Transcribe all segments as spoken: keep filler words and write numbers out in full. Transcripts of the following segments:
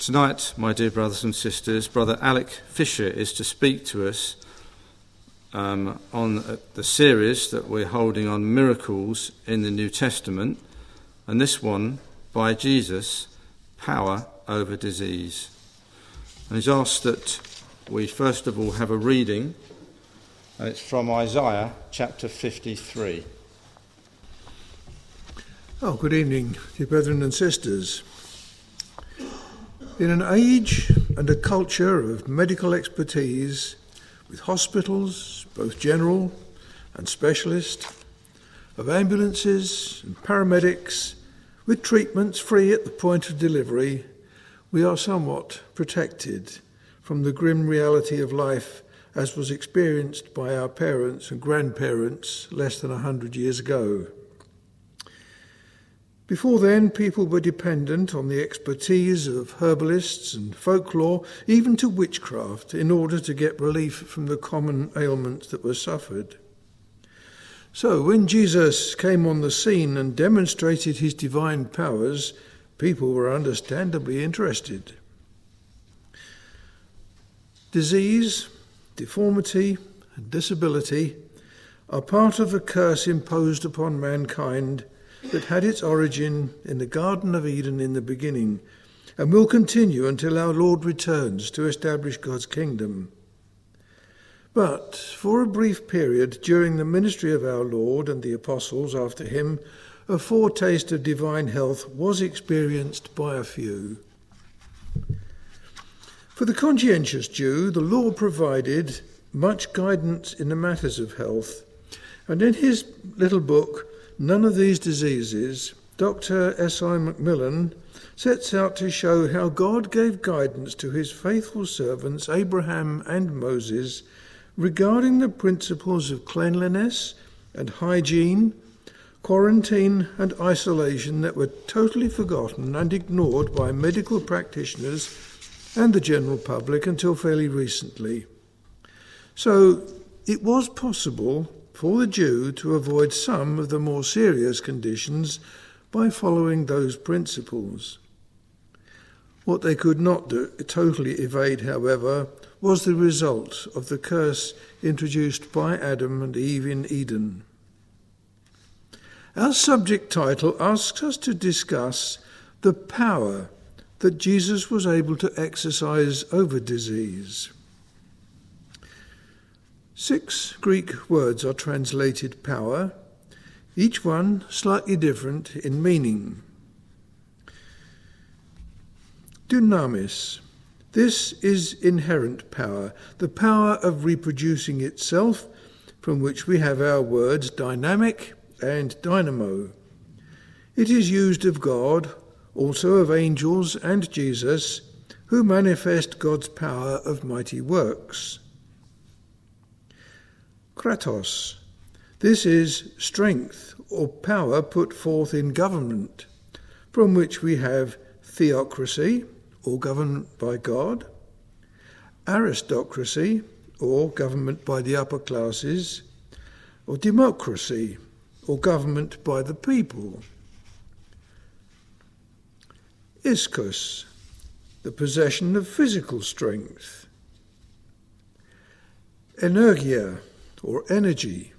Tonight, my dear brothers and sisters, Brother Alec Fisher is to speak to us um, on the series that we're holding on miracles in the New Testament, and this one by Jesus, Power over Disease. And he's asked that we first of all have a reading, and it's from Isaiah chapter fifty-three. Oh, good evening, dear brethren and sisters. In an age and a culture of medical expertise, with hospitals, both general and specialist, of ambulances and paramedics, with treatments free at the point of delivery, we are somewhat protected from the grim reality of life as was experienced by our parents and grandparents less than a hundred years ago. Before then, people were dependent on the expertise of herbalists and folklore, even to witchcraft, in order to get relief from the common ailments that were suffered. So when Jesus came on the scene and demonstrated his divine powers, people were understandably interested. Disease, deformity, and disability are part of the curse imposed upon mankind that had its origin in the Garden of Eden in the beginning, and will continue until our Lord returns to establish God's kingdom. But for a brief period during the ministry of our Lord and the apostles after him, a foretaste of divine health was experienced by a few. For the conscientious Jew, the law provided much guidance in the matters of health, and in his little book, None of These Diseases, Doctor S I Macmillan sets out to show how God gave guidance to his faithful servants Abraham and Moses regarding the principles of cleanliness and hygiene, quarantine and isolation that were totally forgotten and ignored by medical practitioners and the general public until fairly recently. So it was possible for the Jew to avoid some of the more serious conditions by following those principles. What they could not do, totally evade, however, was the result of the curse introduced by Adam and Eve in Eden. Our subject title asks us to discuss the power that Jesus was able to exercise over disease. Six Greek words are translated power, each one slightly different in meaning. Dynamis. This is inherent power, the power of reproducing itself, from which we have our words dynamic and dynamo. It is used of God, also of angels and Jesus, who manifest God's power of mighty works. Kratos. This is strength or power put forth in government, from which we have theocracy, or government by God, aristocracy, or government by the upper classes, or democracy, or government by the people. Ischus, the possession of physical strength. Energia, or energy.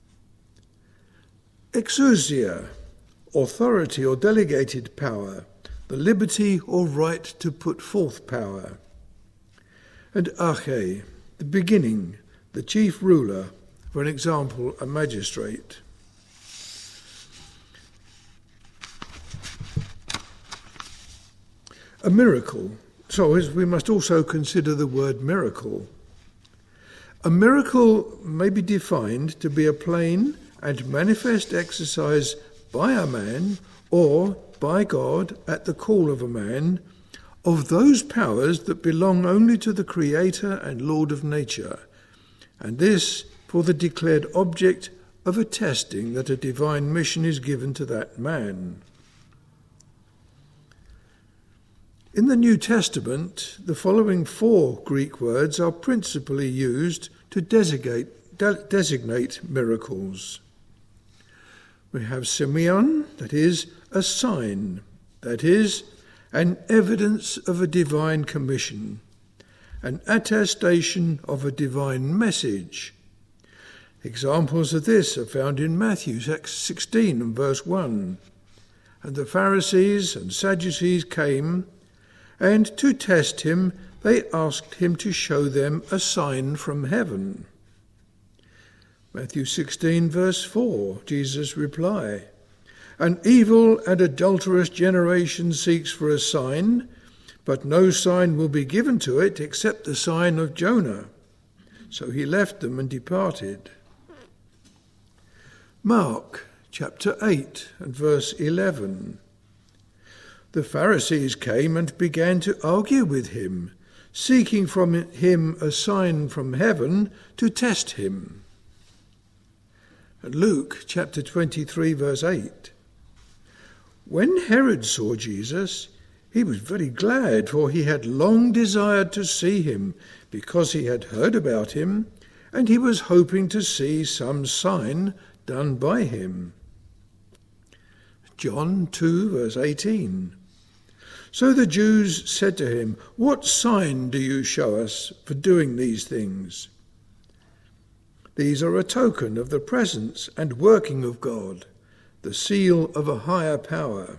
Exousia, authority or delegated power, the liberty or right to put forth power. And arche, the beginning, the chief ruler, for an example, a magistrate. A miracle. So we must also consider the word miracle. A miracle may be defined to be a plain and manifest exercise by a man or by God at the call of a man of those powers that belong only to the Creator and Lord of nature, and this for the declared object of attesting that a divine mission is given to that man. In the New Testament, the following four Greek words are principally used to designate, de- designate miracles. We have semeion, that is, a sign, that is, an evidence of a divine commission, an attestation of a divine message. Examples of this are found in Matthew sixteen and verse one. And the Pharisees and Sadducees came, and to test him they asked him to show them a sign from heaven. Matthew sixteen verse four, Jesus' reply. An evil and adulterous generation seeks for a sign, but no sign will be given to it except the sign of Jonah. So he left them and departed. Mark chapter eight and verse eleven. The Pharisees came and began to argue with him, seeking from him a sign from heaven to test him. And Luke chapter twenty-three verse eight. When Herod saw Jesus, he was very glad, for he had long desired to see him, because he had heard about him, and he was hoping to see some sign done by him. John two verse eighteen. So the Jews said to him, "What sign do you show us for doing these things?" These are a token of the presence and working of God, the seal of a higher power.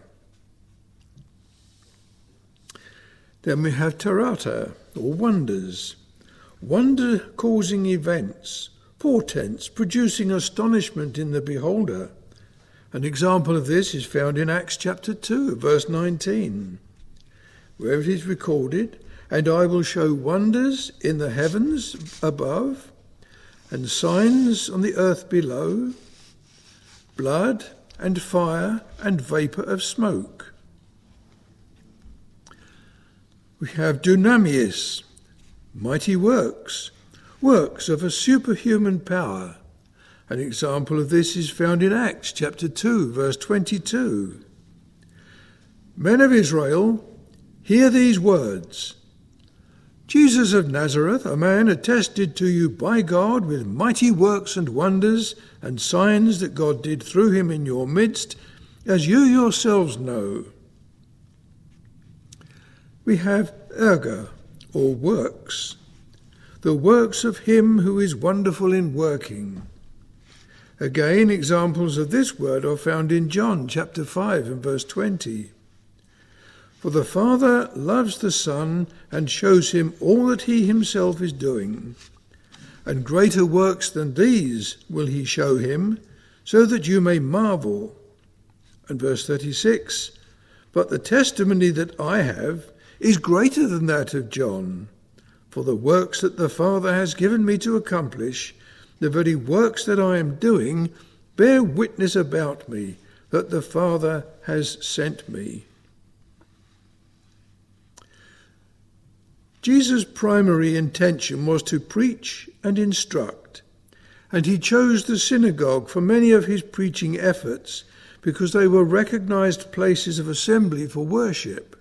Then we have terata, or wonders, wonder-causing events, portents producing astonishment in the beholder. An example of this is found in Acts chapter two, verse nineteen, where it is recorded, "And I will show wonders in the heavens above, and signs on the earth below, blood and fire and vapour of smoke." We have dunamis, mighty works, works of a superhuman power. An example of this is found in Acts chapter two, verse twenty-two. "Men of Israel, hear these words. Jesus of Nazareth, a man attested to you by God with mighty works and wonders and signs that God did through him in your midst, as you yourselves know." We have erga, or works, the works of him who is wonderful in working. Again, examples of this word are found in John chapter five and verse twenty. "For the Father loves the Son and shows him all that he himself is doing. And greater works than these will he show him, so that you may marvel." And verse thirty-six, "But the testimony that I have is greater than that of John. For the works that the Father has given me to accomplish, the very works that I am doing, bear witness about me that the Father has sent me." Jesus' primary intention was to preach and instruct, and he chose the synagogue for many of his preaching efforts because they were recognized places of assembly for worship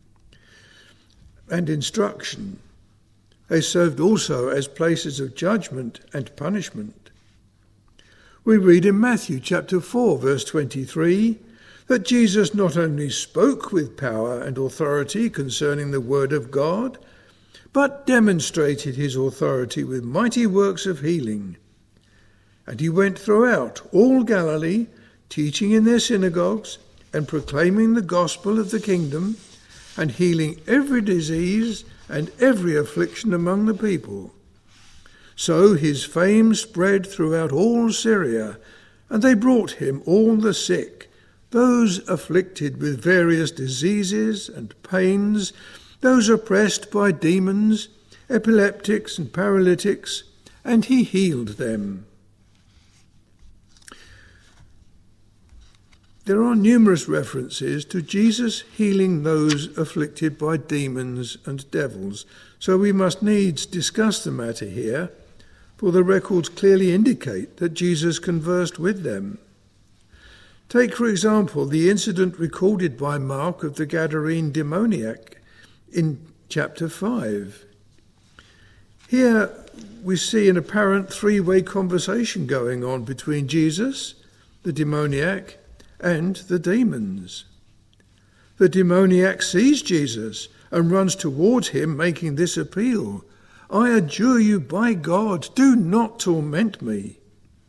and instruction. They served also as places of judgment and punishment. We read in Matthew chapter four, verse twenty-three, that Jesus not only spoke with power and authority concerning the word of God, but demonstrated his authority with mighty works of healing. And he went throughout all Galilee, teaching in their synagogues and proclaiming the gospel of the kingdom, and healing every disease and every affliction among the people. So his fame spread throughout all Syria, and they brought him all the sick, those afflicted with various diseases and pains, those oppressed by demons, epileptics and paralytics, and he healed them. There are numerous references to Jesus healing those afflicted by demons and devils, so we must needs discuss the matter here, for the records clearly indicate that Jesus conversed with them. Take, for example, the incident recorded by Mark of the Gadarene demoniac in chapter five. Here we see an apparent three-way conversation going on between Jesus, the demoniac, and the demons. The demoniac sees Jesus and runs towards him, making this appeal: "I adjure you by God, do not torment me."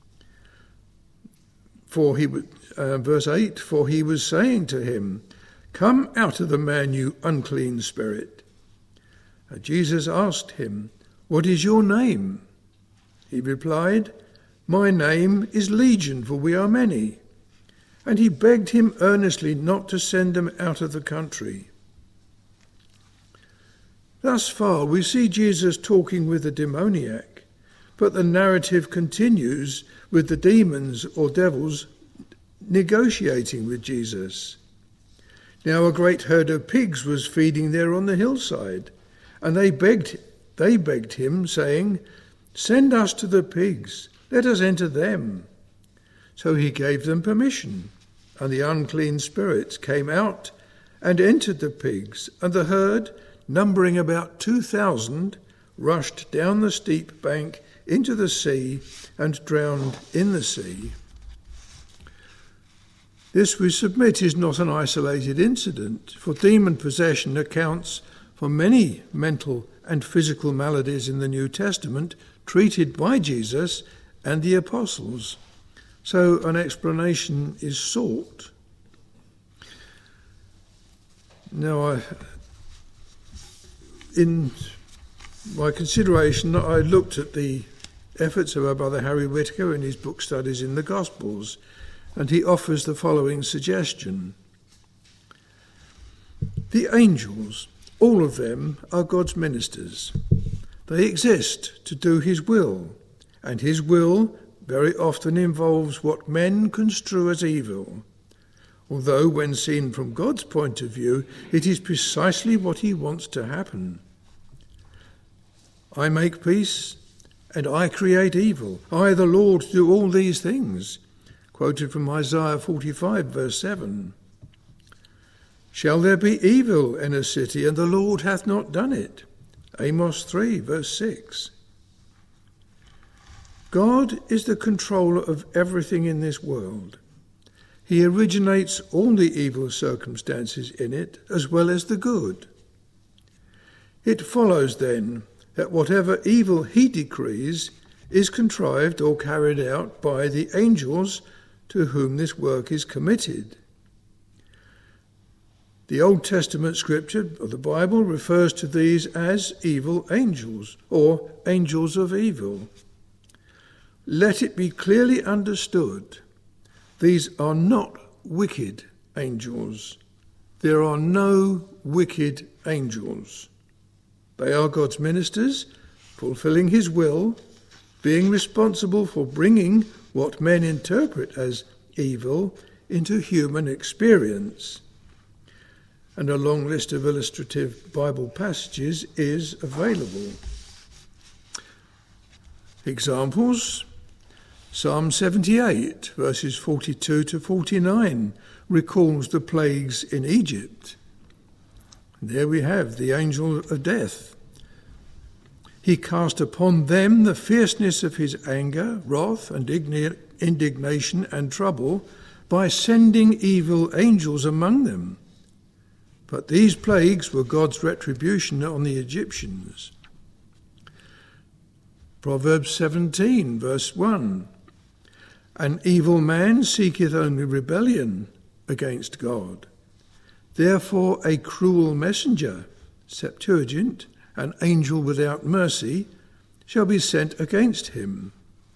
For he, uh, verse eight, for he was saying to him, "Come out of the man, you unclean spirit." And Jesus asked him, "What is your name?" He replied, "My name is Legion, for we are many." And he begged him earnestly not to send them out of the country. Thus far we see Jesus talking with the demoniac, but the narrative continues with the demons or devils negotiating with Jesus. Now a great herd of pigs was feeding there on the hillside, and they begged, they begged him, saying, "Send us to the pigs, let us enter them." So he gave them permission, and the unclean spirits came out and entered the pigs, and the herd, numbering about two thousand, rushed down the steep bank into the sea and drowned in the sea. This, we submit, is not an isolated incident, for demon possession accounts for many mental and physical maladies in the New Testament treated by Jesus and the apostles. So an explanation is sought. Now, I, in my consideration, I looked at the efforts of our brother Harry Whitaker in his book Studies in the Gospels, and he offers the following suggestion. The angels, all of them, are God's ministers. They exist to do his will, and his will very often involves what men construe as evil, although when seen from God's point of view, it is precisely what he wants to happen. I make peace, and I create evil. I, the Lord, do all these things. Quoted from Isaiah forty-five, verse seven. Shall there be evil in a city, and the Lord hath not done it? Amos three, verse six. God is the controller of everything in this world. He originates all the evil circumstances in it, as well as the good. It follows, then, that whatever evil he decrees is contrived or carried out by the angels to whom this work is committed. The Old Testament scripture of the Bible refers to these as evil angels, or angels of evil. Let it be clearly understood, these are not wicked angels. There are no wicked angels. They are God's ministers, fulfilling his will, being responsible for bringing what men interpret as evil into human experience. And a long list of illustrative Bible passages is available. Examples: Psalm seventy-eight, verses forty-two to forty-nine, recalls the plagues in Egypt. There we have the angel of death. He cast upon them the fierceness of his anger, wrath, and indignation and trouble by sending evil angels among them. But these plagues were God's retribution on the Egyptians. Proverbs seventeen, verse one. An evil man seeketh only rebellion against God. Therefore a cruel messenger, Septuagint, an angel without mercy, shall be sent against him.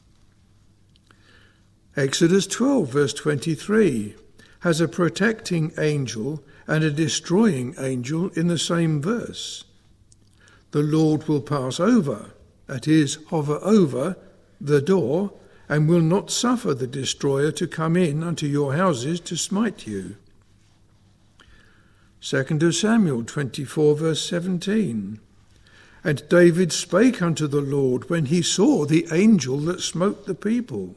Exodus twelve, verse twenty-three, has a protecting angel and a destroying angel in the same verse. The Lord will pass over, that is, hover over, the door, and will not suffer the destroyer to come in unto your houses to smite you. Second of Samuel twenty-four, verse seventeen. And David spake unto the Lord when he saw the angel that smote the people.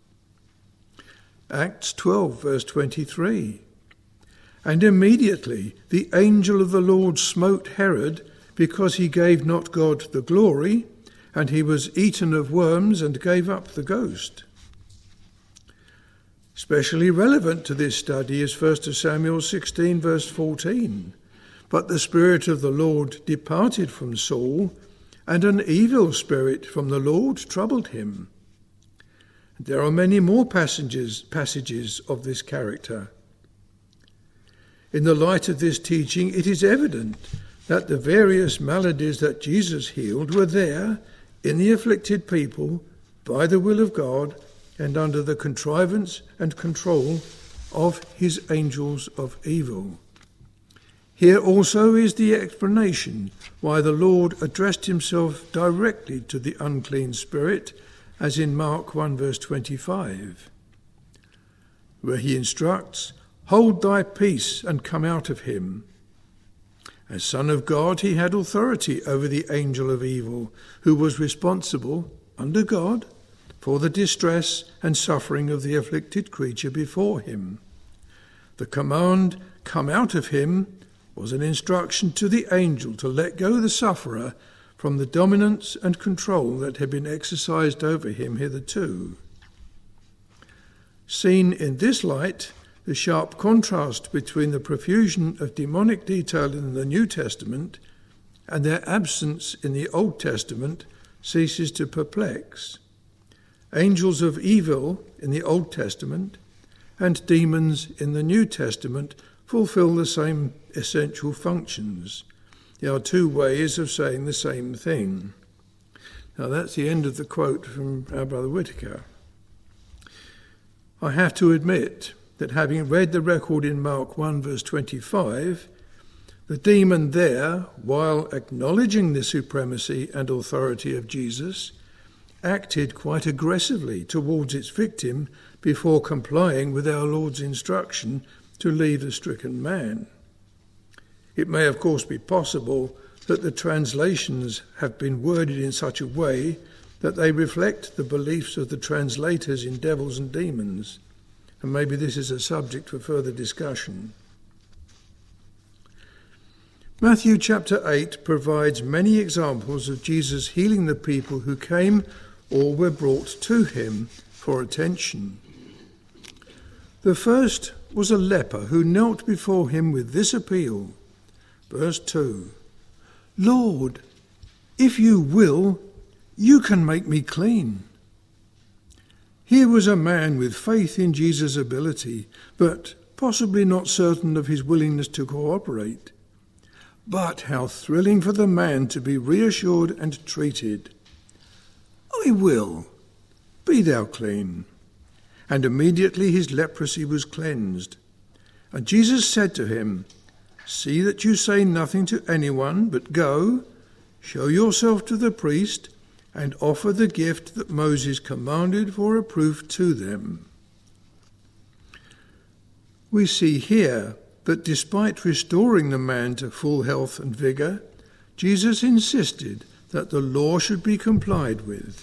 Acts twelve, verse twenty-three. And immediately the angel of the Lord smote Herod, because he gave not God the glory, and he was eaten of worms and gave up the ghost. Especially relevant to this study is First Samuel sixteen, verse fourteen. But the Spirit of the Lord departed from Saul, and an evil spirit from the Lord troubled him. There are many more passages, passages of this character. In the light of this teaching, it is evident that the various maladies that Jesus healed were there in the afflicted people by the will of God and under the contrivance and control of his angels of evil. Here also is the explanation why the Lord addressed himself directly to the unclean spirit, as in Mark one verse twenty-five, where he instructs, "Hold thy peace and come out of him." As Son of God, he had authority over the angel of evil, who was responsible, under God, for the distress and suffering of the afflicted creature before him. The command, "Come out of him," was an instruction to the angel to let go the sufferer from the dominance and control that had been exercised over him hitherto. Seen in this light, the sharp contrast between the profusion of demonic detail in the New Testament and their absence in the Old Testament ceases to perplex. Angels of evil in the Old Testament and demons in the New Testament fulfill the same essential functions. There are two ways of saying the same thing. Now that's the end of the quote from our brother Whitaker. I have to admit that having read the record in Mark one verse twenty-five, the demon there, while acknowledging the supremacy and authority of Jesus, acted quite aggressively towards its victim before complying with our Lord's instruction to leave the stricken man. It may, of course, be possible that the translations have been worded in such a way that they reflect the beliefs of the translators in devils and demons, and maybe this is a subject for further discussion. Matthew chapter eight provides many examples of Jesus healing the people who came or were brought to him for attention. The first was a leper who knelt before him with this appeal. Verse two, "Lord, if you will, you can make me clean." Here was a man with faith in Jesus' ability, but possibly not certain of his willingness to cooperate. But how thrilling for the man to be reassured and treated. "I will, be thou clean." And immediately his leprosy was cleansed. And Jesus said to him, "See that you say nothing to anyone, but go, show yourself to the priest, and offer the gift that Moses commanded for a proof to them." We see here that despite restoring the man to full health and vigour, Jesus insisted that the law should be complied with.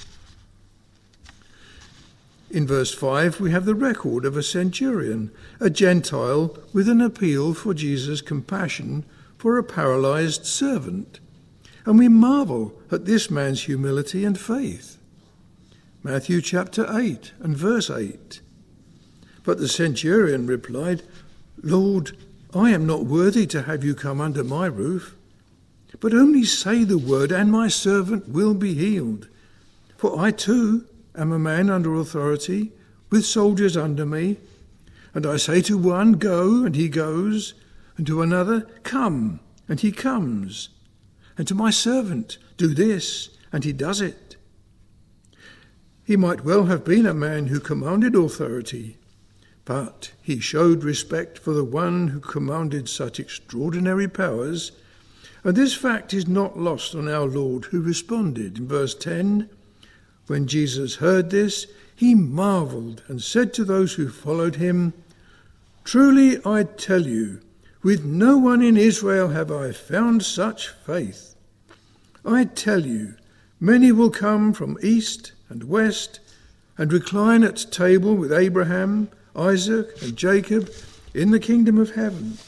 In verse five, we have the record of a centurion, a Gentile, with an appeal for Jesus' compassion for a paralysed servant. And we marvel at this man's humility and faith. Matthew chapter eight and verse eight. But the centurion replied, "Lord, I am not worthy to have you come under my roof, but only say the word and my servant will be healed. For I too am a man under authority, with soldiers under me. And I say to one, go, and he goes, and to another, come, and he comes. And to my servant, do this, and he does it." He might well have been a man who commanded authority, but he showed respect for the one who commanded such extraordinary powers, and this fact is not lost on our Lord, who responded in verse ten, "When Jesus heard this, he marvelled and said to those who followed him, 'Truly I tell you, with no one in Israel have I found such faith. I tell you, many will come from east and west and recline at table with Abraham, Isaac, and Jacob in the kingdom of heaven.'"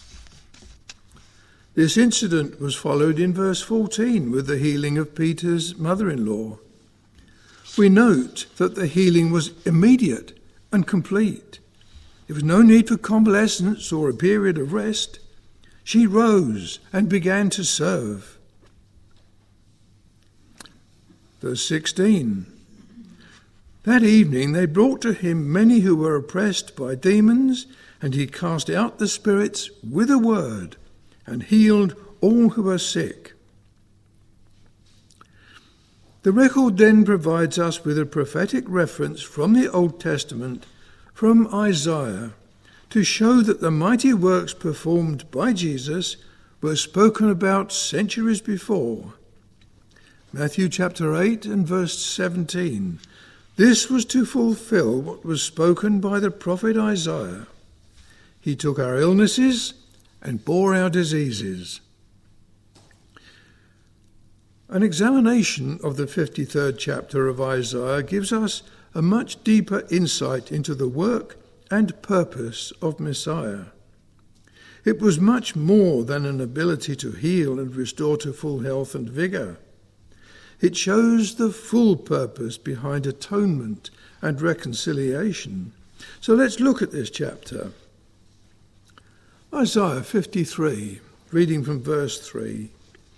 This incident was followed in verse fourteen with the healing of Peter's mother-in-law. We note that the healing was immediate and complete. There was no need for convalescence or a period of rest. She rose and began to serve. Verse sixteen. That evening they brought to him many who were oppressed by demons, and he cast out the spirits with a word and healed all who were sick. The record then provides us with a prophetic reference from the Old Testament, from Isaiah, to show that the mighty works performed by Jesus were spoken about centuries before. Matthew chapter eight and verse seventeen. This was to fulfill what was spoken by the prophet Isaiah. He took our illnesses and bore our diseases. An examination of the fifty-third chapter of Isaiah gives us a much deeper insight into the work and purpose of Messiah. It was much more than an ability to heal and restore to full health and vigour. It shows the full purpose behind atonement and reconciliation. So let's look at this chapter. Isaiah fifty-three, reading from verse three.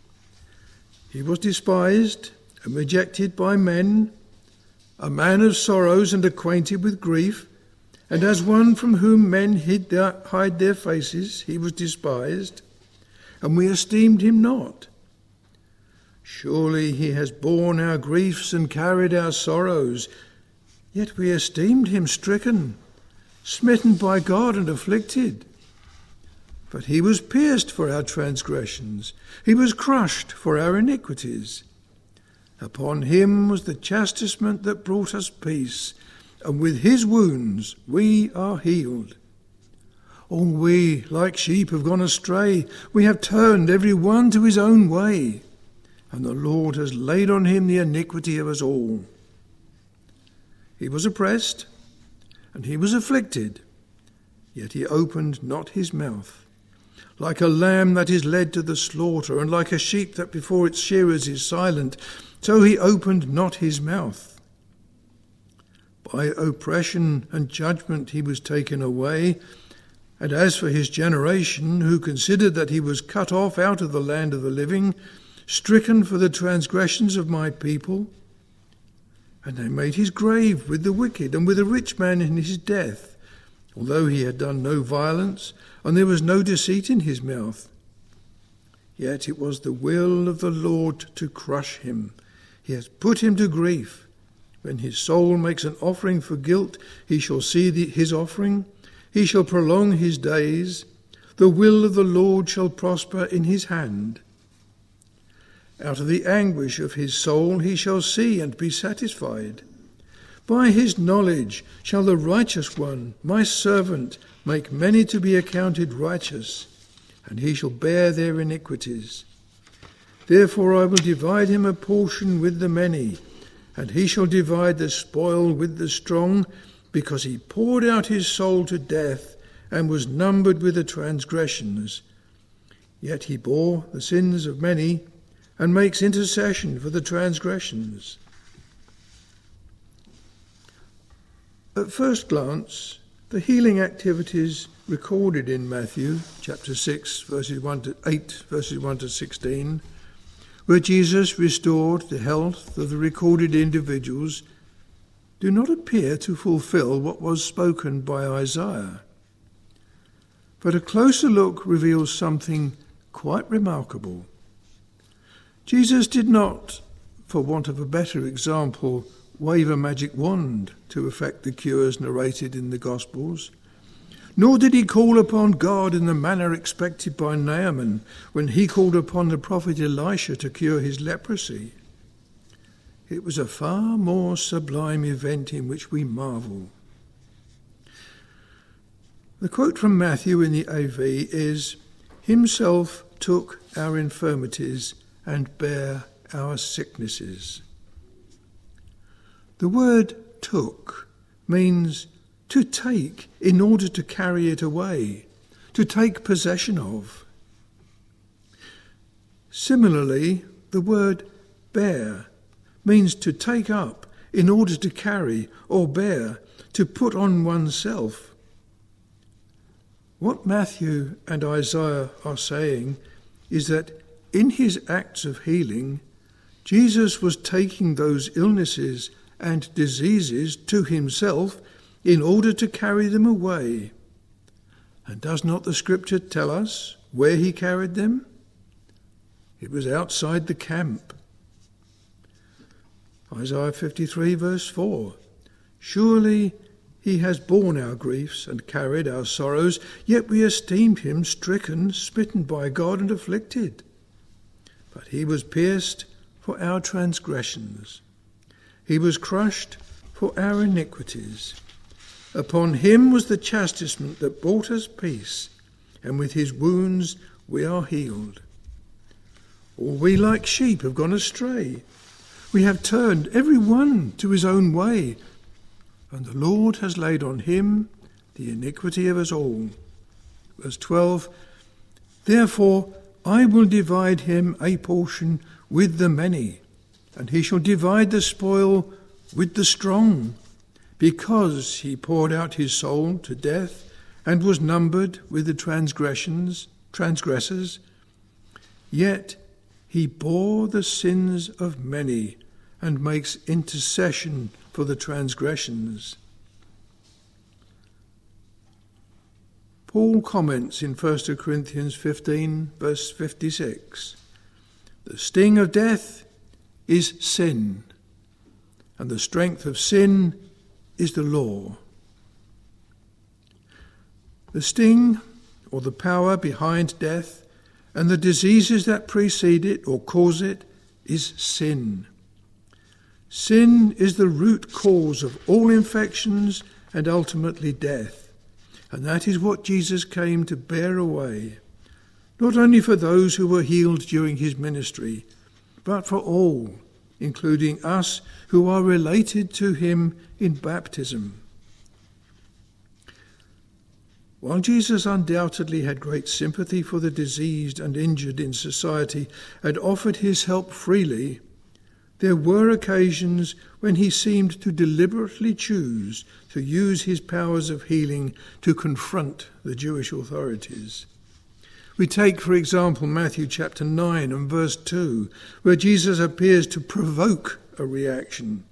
He was despised and rejected by men, a man of sorrows and acquainted with grief, and as one from whom men hid their, hide their faces, he was despised, and we esteemed him not. Surely he has borne our griefs and carried our sorrows, yet we esteemed him stricken, smitten by God and afflicted. But he was pierced for our transgressions, he was crushed for our iniquities. Upon him was the chastisement that brought us peace, and with his wounds we are healed. All we, like sheep, have gone astray. We have turned every one to his own way, and the Lord has laid on him the iniquity of us all. He was oppressed, and he was afflicted, yet he opened not his mouth. Like a lamb that is led to the slaughter, and like a sheep that before its shearers is silent, so he opened not his mouth. By oppression and judgment he was taken away. And as for his generation, who considered that he was cut off out of the land of the living, stricken for the transgressions of my people, and they made his grave with the wicked and with a rich man in his death, although he had done no violence, and there was no deceit in his mouth. Yet it was the will of the Lord to crush him. He has put him to grief. When his soul makes an offering for guilt, he shall see the, his offering. He shall prolong his days. The will of the Lord shall prosper in his hand. Out of the anguish of his soul he shall see and be satisfied. By his knowledge shall the righteous one, my servant, make many to be accounted righteous, and he shall bear their iniquities. Therefore I will divide him a portion with the many, and he shall divide the spoil with the strong, because he poured out his soul to death, and was numbered with the transgressions. Yet he bore the sins of many, and makes intercession for the transgressions. At first glance, the healing activities recorded in Matthew chapter six, verses one to eight, verses one to sixteen, where Jesus restored the health of the recorded individuals, do not appear to fulfill what was spoken by Isaiah. But a closer look reveals something quite remarkable. Jesus did not, for want of a better example, wave a magic wand to effect the cures narrated in the Gospels, nor did he call upon God in the manner expected by Naaman when he called upon the prophet Elisha to cure his leprosy. It was a far more sublime event in which we marvel. The quote from Matthew in the A V is, "Himself took our infirmities and bare our sicknesses." The word took means to take in order to carry it away, to take possession of. Similarly, the word bear means to take up in order to carry or bear, to put on oneself. What Matthew and Isaiah are saying is that in his acts of healing, Jesus was taking those illnesses and diseases to himself in order to carry them away. And does not the scripture tell us where he carried them? It was outside the camp. Isaiah fifty-three verse four. Surely he has borne our griefs and carried our sorrows, yet we esteemed him stricken, smitten by God and afflicted. But he was pierced for our transgressions. He was crushed for our iniquities. Upon him was the chastisement that brought us peace, and with his wounds we are healed. All we like sheep have gone astray. We have turned every one to his own way, and the Lord has laid on him the iniquity of us all. Verse twelve, therefore I will divide him a portion with the many, and he shall divide the spoil with the strong, because he poured out his soul to death and was numbered with the transgressions, transgressors. Yet he bore the sins of many and makes intercession for the transgressions. Paul comments in First Corinthians fifteen, verse fifty-six, the sting of death is sin, and the strength of sin is the law. The sting, or the power behind death, and the diseases that precede it or cause it, is sin. Sin is the root cause of all infections and ultimately death, and that is what Jesus came to bear away, not only for those who were healed during his ministry, but for all, including us who are related to him in baptism. While Jesus undoubtedly had great sympathy for the diseased and injured in society and offered his help freely, there were occasions when he seemed to deliberately choose to use his powers of healing to confront the Jewish authorities. We take, for example, Matthew chapter nine and verse two, where Jesus appears to provoke a reaction.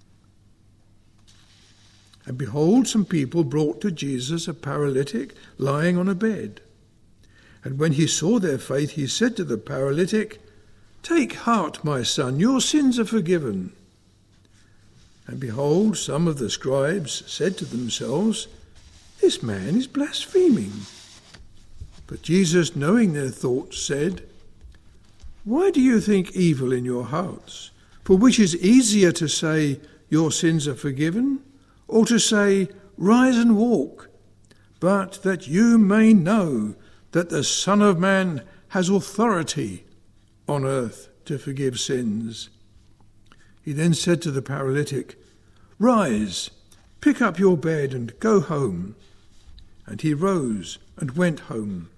And behold, some people brought to Jesus a paralytic lying on a bed. And when he saw their faith, he said to the paralytic, "Take heart, my son, your sins are forgiven." And behold, some of the scribes said to themselves, "This man is blaspheming." But Jesus, knowing their thoughts, said, "Why do you think evil in your hearts? For which is easier to say, 'Your sins are forgiven,' or to say, 'Rise and walk'? But that you may know that the Son of Man has authority on earth to forgive sins." He then said to the paralytic, "Rise, pick up your bed and go home." And he rose and went home.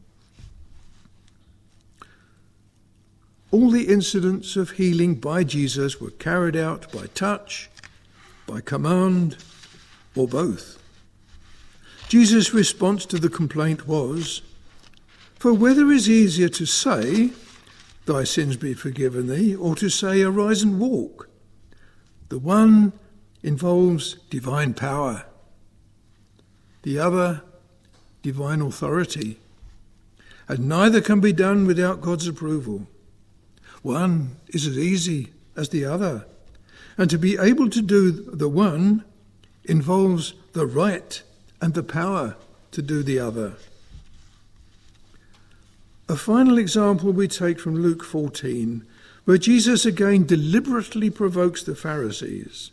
All the incidents of healing by Jesus were carried out by touch, by command, or both. Jesus' response to the complaint was, "For whether is easier to say, 'Thy sins be forgiven thee,' or to say, 'Arise and walk'? The one involves divine power. The other, divine authority. And neither can be done without God's approval. One is as easy as the other. And to be able to do the one involves the right and the power to do the other. A final example we take from Luke fourteen, where Jesus again deliberately provokes the Pharisees.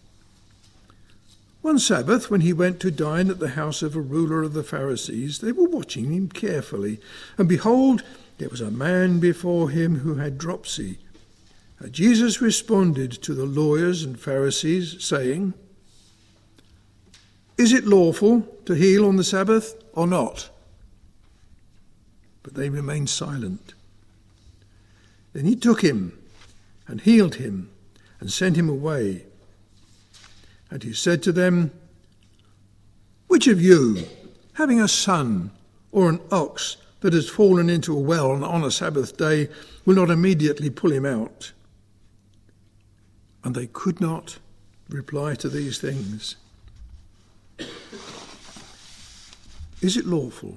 One Sabbath, when he went to dine at the house of a ruler of the Pharisees, they were watching him carefully. And behold, there was a man before him who had dropsy. And Jesus responded to the lawyers and Pharisees, saying, "Is it lawful to heal on the Sabbath or not?" But they remained silent. Then he took him and healed him and sent him away. And he said to them, "Which of you, having a son or an ox that has fallen into a well on a Sabbath day will not immediately pull him out. And they could not reply to these things. Is it lawful?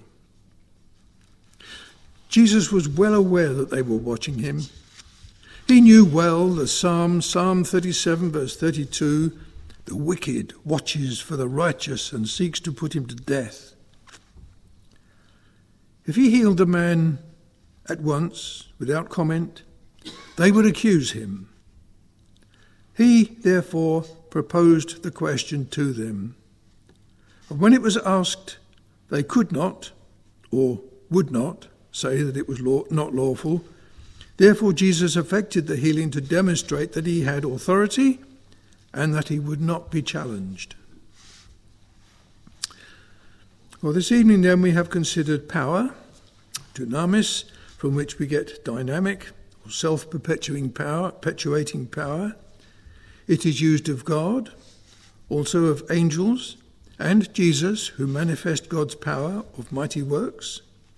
Jesus was well aware that they were watching him. He knew well the Psalm, Psalm thirty-seven, verse thirty-two, the wicked watches for the righteous and seeks to put him to death. If he healed a man at once, without comment, they would accuse him. He, therefore, proposed the question to them. And when it was asked, they could not, or would not, say that it was law- not lawful. Therefore, Jesus effected the healing to demonstrate that he had authority and that he would not be challenged. Well, this evening then we have considered power, dunamis, from which we get dynamic or self-perpetuating power, perpetuating power. It is used of God, also of angels, and Jesus, who manifest God's power of mighty works.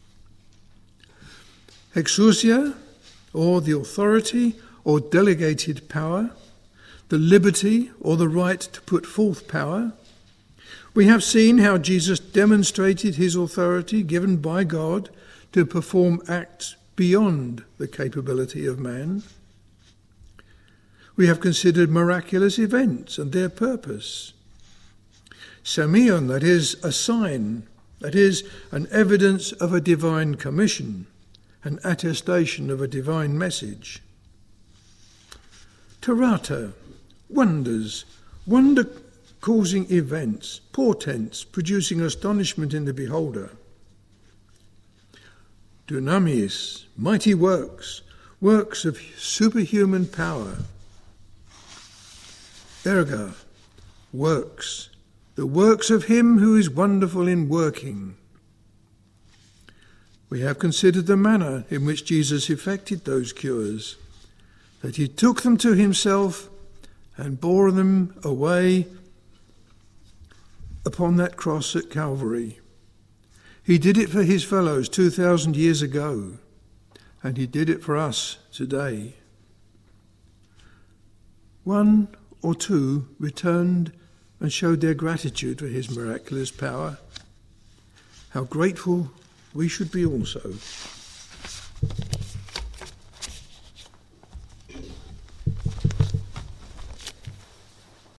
Exousia, or the authority or delegated power, the liberty or the right to put forth power. We have seen how Jesus demonstrated his authority given by God to perform acts beyond the capability of man. We have considered miraculous events and their purpose. Semeion, that is, a sign, that is, an evidence of a divine commission, an attestation of a divine message. Terata, wonders, wonder-causing events, portents, producing astonishment in the beholder. Dunamis, mighty works, works of superhuman power. Erga, works, the works of him who is wonderful in working. We have considered the manner in which Jesus effected those cures, that he took them to himself and bore them away upon that cross at Calvary. He did it for his fellows two thousand years ago, and he did it for us today. One or two returned and showed their gratitude for his miraculous power. How grateful we should be also.